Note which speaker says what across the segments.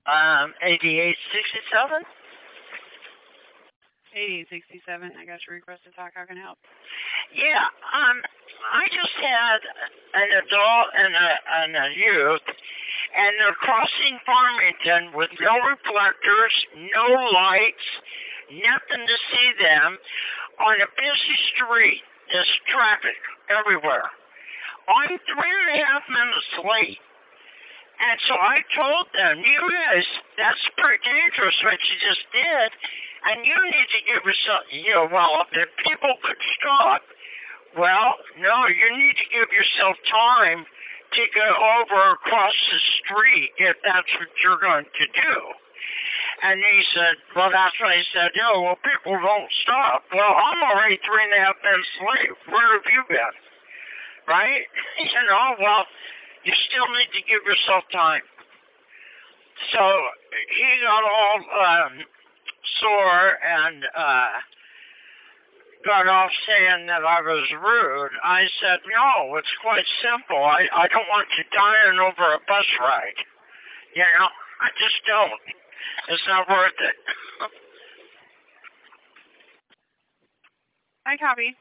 Speaker 1: 8867?
Speaker 2: 8867, I got your request to talk. How can I help?
Speaker 1: Yeah, I just had an adult and a youth, and they're crossing Farmington with no reflectors, no lights, nothing to see them on a busy street. There's traffic everywhere. I'm 3.5 minutes late. And so I told them, you guys, that's pretty dangerous what you just did. And you need to give yourself, well, if people could stop, well, no, you need to give yourself time to go over across the street if that's what you're going to do. And he said, well, that's what he said. Well, people don't stop. Well, I'm already 3.5 minutes late. Where have you been? Right? Well, you still need to give yourself time. So he got all sore and got off saying that I was rude. I said, no, it's quite simple. I don't want you dying over a bus ride. I just don't. It's not worth it.
Speaker 2: I copy.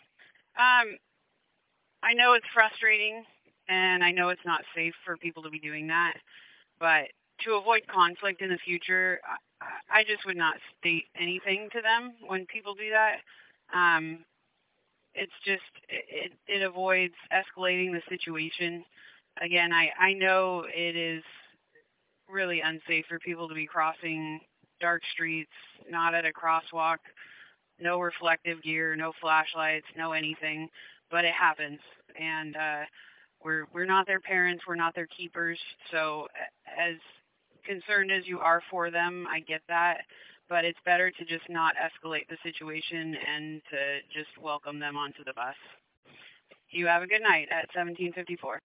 Speaker 2: I know it's frustrating, and I know it's not safe for people to be doing that, but to avoid conflict in the future, I just would not state anything to them when people do that. It's just, it avoids escalating the situation. Again, I know it is really unsafe for people to be crossing dark streets, not at a crosswalk, no reflective gear, no flashlights, no anything, but it happens. And we're not their parents, we're not their keepers. So as concerned as you are for them, I get that, but it's better to just not escalate the situation and to just welcome them onto the bus. You have a good night at 1754.